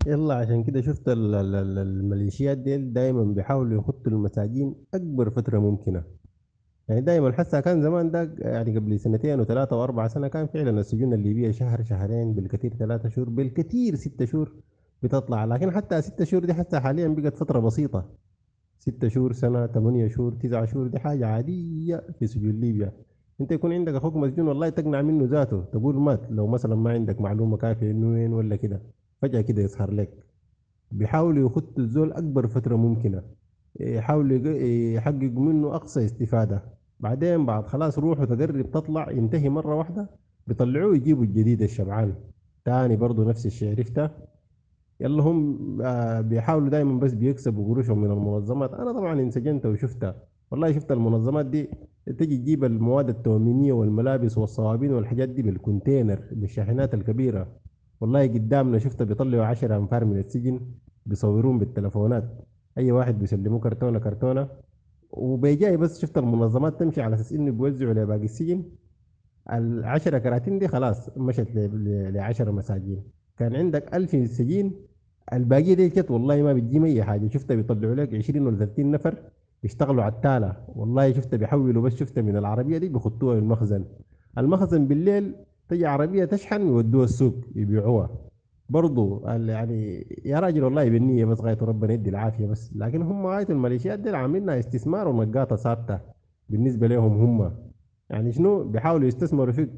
يلا عشان كده شفت الميليشيات دي دايما بيحاولوا يخطوا المساجين اكبر فتره ممكنه. يعني دايما حتى كان زمان ده، يعني قبل سنتين وثلاثه واربع سنه كان فعلا السجون الليبيه شهر شهرين بالكثير 3 شهور بالكثير 6 شهور بتطلع. لكن حتى 6 شهور دي حتى حاليا بقت فتره بسيطه. 6 شهور، سنه، 8 شهور، 9 شهور دي حاجه عاديه في سجون ليبيا. انت يكون عندك اخوك مسجون والله تقنع منه ذاته تقول مات، لو مثلا ما عندك معلومه كافيه انه وين ولا كده، فجاه كده يظهر لك. بيحاولوا يخطوا الزول أكبر فترة ممكنة، يحاولوا يحققوا منه أقصى استفادة. بعدين بعد خلاص روحه تقرب تطلع ينتهي مرة واحدة، بيطلعوه يجيبوا الجديد الشبعان تاني برضه نفس الشيء عرفته. يلا هم بيحاولوا دايما بس بيكسبوا قروشهم من المنظمات. أنا طبعا انسجنت وشفتها، والله شفت المنظمات دي تجي تجيب المواد التومينية والملابس والصوابين والحاجات دي بالكونتينر بالشاحنات الكبيرة. والله قدامنا شفت بيطلعوا 10 أنفار من السجن، بيصورون بالتلفونات، أي واحد بيسلموه كرتونة كرتونة. وبيجاي بس شفت المنظمات تمشي على أساس إنه بيوزعوا لباقي السجن. ال10 كراتين دي خلاص مشت ل10 مساجين. كان عندك 1000 سجين، الباقي دي كت والله ما بتجيم أي حاجة. شفت بيطلعوا لك 20 ولا 30 نفر يشتغلوا على التالة. والله شفت بيحولوا بس شفت من العربية دي بيخطوها للمخزن. المخزن بالليل تجي عربية تشحن يودوها السوق يبيعوها. برضو يعني يا راجل والله بالنية بس غاية ربنا يدي العافية بس. لكن هم غاية الميليشيات دي عاملينها استثمار ونقاطة ثابتة بالنسبة لهم هم. يعني شنو بيحاولوا يستثمروا فيك؟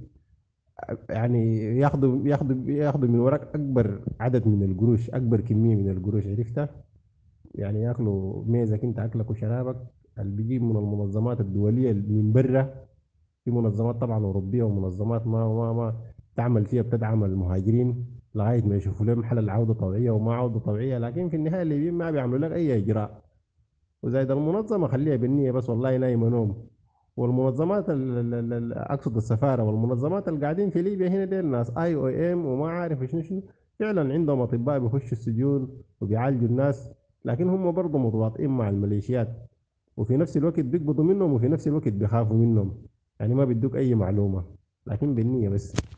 يعني ياخدوا من وراك اكبر عدد من القروش، اكبر كميه من القروش عرفتها. يعني ياكلوا ميزك انت اكلك وشرابك اللي بيجيب من المنظمات الدوليه اللي من برا. في منظمات طبعا اوروبيه ومنظمات ما تعمل فيها بتدعم المهاجرين لغايه ما يشوفوا لهم حل عوده طبيعيه وما عوده طبيعيه. لكن في النهايه الليبيين ما بيعملوا لك اي اجراء. وزايد المنظمة خليها بالنية بس والله نايمة نوم. والمنظمات أقصد السفارة والمنظمات اللي قاعدين في ليبيا هنا دي الناس اي او ام وما عارف شنو شنو، فعلا عندهم أطباء بيخشوا السجون وبيعالجوا الناس. لكن هم برضه متواطئين مع الميليشيات، وفي نفس الوقت بيقبضوا منهم وفي نفس الوقت بيخافوا منهم. يعني ما بيدوك أي معلومة، لكن بالنية بس.